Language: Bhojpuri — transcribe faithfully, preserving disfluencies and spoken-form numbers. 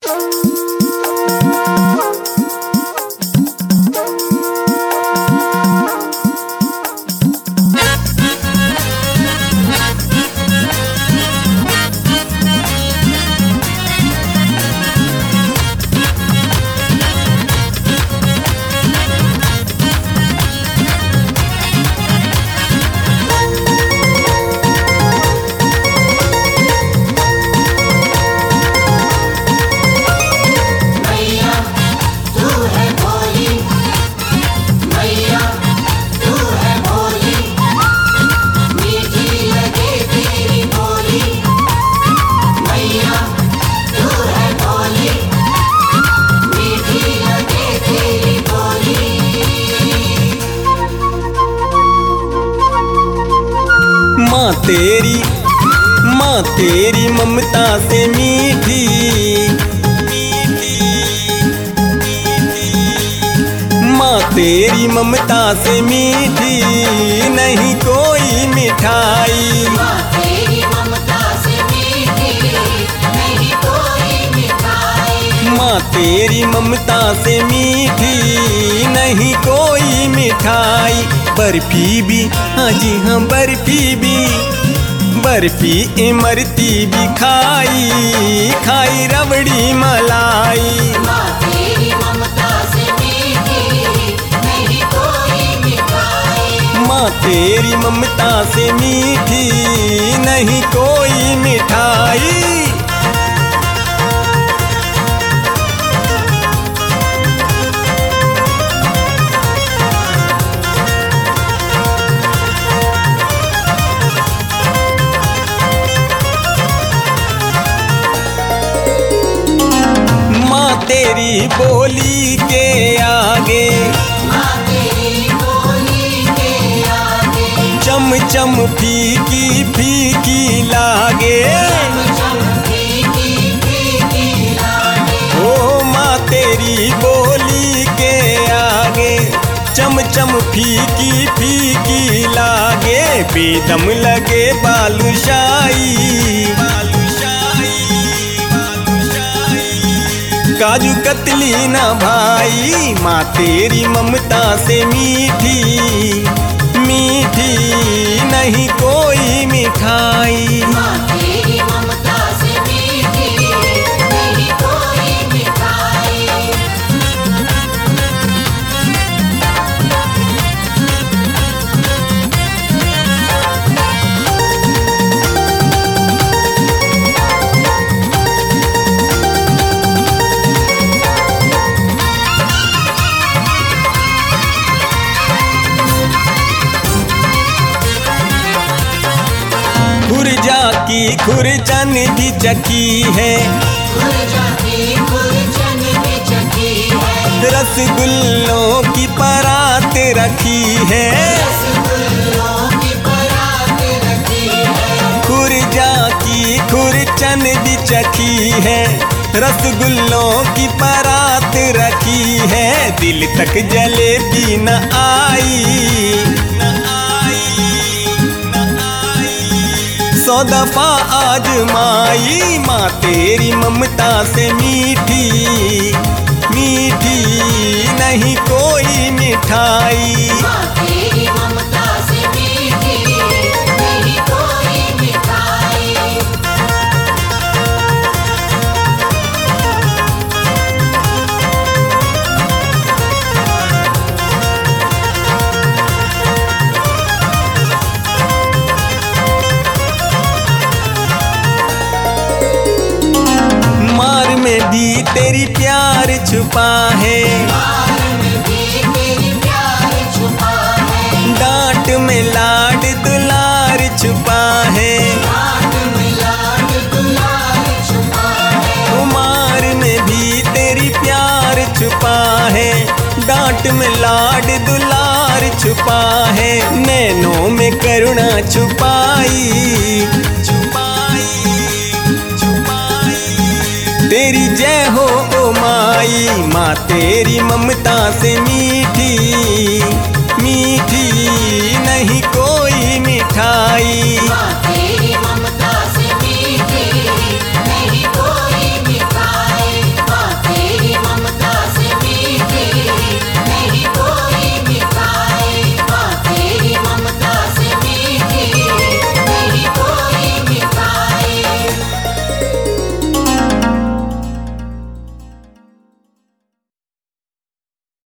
माँ तेरी माँ तेरी ममता से मीठी माँ तेरी ममता से मीठी नहीं कोई मिठाई। माँ तेरी ममता से मीठी नहीं कोई मिठाई। माँ तेरी ममता से मीठी नहीं कोई मिठाई। बर्फी भी, हाँ जी हाँ बर्फी भी, बर्फी इमरती भी खाई, खाई रबड़ी मलाई। माँ तेरी ममता से मीठी नहीं कोई मिठाई। माँ तेरी ममता से मीठी नहीं कोई मिठाई। तेरी बोली के आगे, माँ तेरी बोली के आगे, चम चम फीकी फीकी लागे। चम चम फीकी फीकी लागे। ओ माँ तेरी बोली के आगे चम चम फीकी फीकी लागे। बेदम लगे बालूशाही, काजू कतली ना भाई। माँ तेरी ममता से मीठी मीठी नहीं कोई मिठाई। माँ तेरी ममता से मीठी नहीं कोई मिठाई। खुरजा की खुरचन भी चकी है, खुरजा की खुरचन भी चकी है। रसगुल्लों की परात रखी है। रसगुल्लों की परात रखी है। खुरजा की खुरचन भी चखी है, रसगुल्लों की परात रखी है। दिल तक जलेबी न आई, सौ दफा आजमाई। माँ तेरी ममता से मीठी मीठी नहीं कोई मिठाई। माँ तेरी ममता से मीठी नहीं कोई मिठाई। भी तेरी प्यार छुपा है, मार में भी तेरी प्यार छुपा है। डांट में लाड दुलार छुपा है, डांट में लाड दुलार छुपा है। उमार में भी तेरी प्यार छुपा है, डांट में लाड दुलार छुपा है। नैनों में करुणा छुपाई तेरी जय हो ओ माई। माँ तेरी ममता से मीठी मीठी नहीं कोई मिठाई।